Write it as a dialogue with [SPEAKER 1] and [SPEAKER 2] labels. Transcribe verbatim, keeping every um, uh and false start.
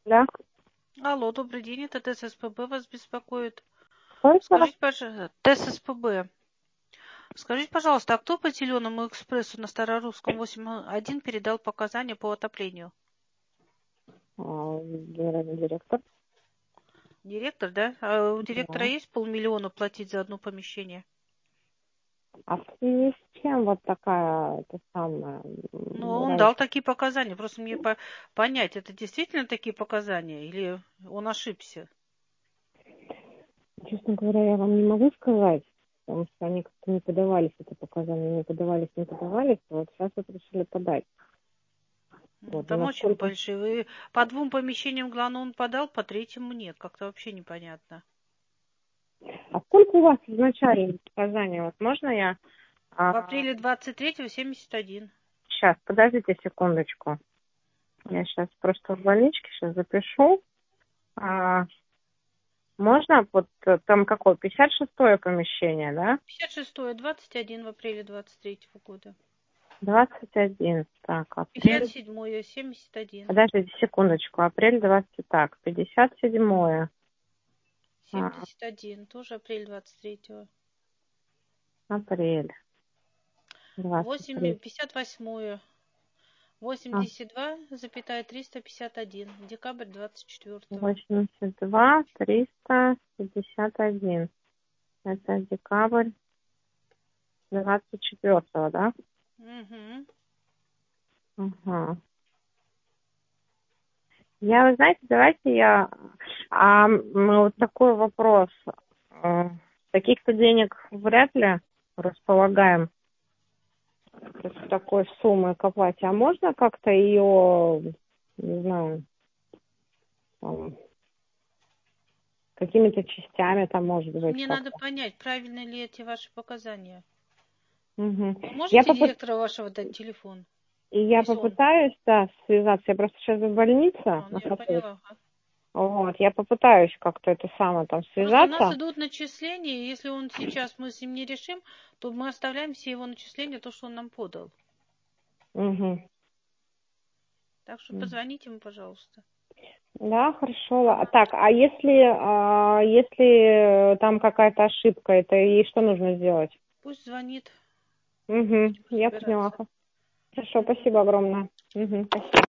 [SPEAKER 1] Да.
[SPEAKER 2] Алло, добрый день, это ТССПБ вас беспокоит.
[SPEAKER 1] Какой еще раз?
[SPEAKER 2] Скажите, пожалуйста, ТССПБ. Скажите, пожалуйста, а кто по Зеленому экспрессу на Старорусском восемь один передал показания по отоплению?
[SPEAKER 1] А, Генеральный директор.
[SPEAKER 2] Директор, да? А у директора
[SPEAKER 1] Да.
[SPEAKER 2] есть полмиллиона платить за одно помещение?
[SPEAKER 1] А в связи с чем вот такая, это самая,
[SPEAKER 2] Ну,
[SPEAKER 1] м,
[SPEAKER 2] он дал
[SPEAKER 1] разница?
[SPEAKER 2] такие показания. Просто мне по- понять, это действительно такие показания или он ошибся?
[SPEAKER 1] Честно говоря, я вам не могу сказать, потому что они как-то не подавались, это показания, не подавались, не подавались, вот сейчас вот решили подать.
[SPEAKER 2] Ну,
[SPEAKER 1] Вот, и
[SPEAKER 2] там очень
[SPEAKER 1] насколько...
[SPEAKER 2] большие. Вы по двум помещениям, главное, он подал, по третьему нет. Как-то вообще непонятно.
[SPEAKER 1] А сколько у вас изначально показания? Вот можно я...
[SPEAKER 2] В
[SPEAKER 1] А,
[SPEAKER 2] апреле двадцать третьего семьдесят один.
[SPEAKER 1] сейчас, подождите секундочку. Я сейчас просто в больничке сейчас запишу. А, можно вот э, там какое, пятьдесят шестое помещение, да?
[SPEAKER 2] пятьдесят шестое, двадцать один в апреле двадцать третьего года.
[SPEAKER 1] двадцать один. Так,
[SPEAKER 2] пятьдесят
[SPEAKER 1] апрель.
[SPEAKER 2] седьмое, семьдесят один.
[SPEAKER 1] Подождите секундочку. Апрель двадцать. Так, пятьдесят седьмое. А,
[SPEAKER 2] семьдесят один, тоже апрель двадцать третьего.
[SPEAKER 1] апрель двадцать
[SPEAKER 2] восемь,
[SPEAKER 1] три.
[SPEAKER 2] пятьдесят восьмое.
[SPEAKER 1] А,
[SPEAKER 2] восемьдесят два, запятая триста пятьдесят один. Декабрь двадцать четвертого.
[SPEAKER 1] восемьдесят два триста пятьдесят один. Это декабрь двадцать четвертого, да?
[SPEAKER 2] Угу.
[SPEAKER 1] Ага. Я, вы знаете, давайте я... А м, вот такой вопрос. Э, Таких-то денег вряд ли располагаем. То есть такой суммой копать. А можно как-то ее, не знаю, там, какими-то частями там, может быть,
[SPEAKER 2] Мне надо
[SPEAKER 1] как-то.
[SPEAKER 2] понять, правильно ли эти ваши показания.
[SPEAKER 1] Мгм.
[SPEAKER 2] Вы
[SPEAKER 1] Я,
[SPEAKER 2] можете
[SPEAKER 1] попы-
[SPEAKER 2] директора вашего дать телефон?
[SPEAKER 1] и я
[SPEAKER 2] Если он...
[SPEAKER 1] попытаюсь, да, связаться. Я просто сейчас в больнице
[SPEAKER 2] А, ну я
[SPEAKER 1] нахожусь.
[SPEAKER 2] поняла.
[SPEAKER 1] Вот, я попытаюсь как-то это самое там
[SPEAKER 2] Просто у нас
[SPEAKER 1] связаться.
[SPEAKER 2] идут начисления, и если он сейчас мы с ним не решим, то мы оставляем все его начисления, то, что он нам подал.
[SPEAKER 1] Мгм.
[SPEAKER 2] Так что позвоните ему, пожалуйста.
[SPEAKER 1] Да, хорошо. А
[SPEAKER 2] Ага.
[SPEAKER 1] так, а если, а, если там какая-то ошибка, это и что нужно сделать?
[SPEAKER 2] Пусть звонит,
[SPEAKER 1] Угу,
[SPEAKER 2] пусть
[SPEAKER 1] я поняла.
[SPEAKER 2] разбирается.
[SPEAKER 1] Хорошо, спасибо огромное. Угу, спасибо.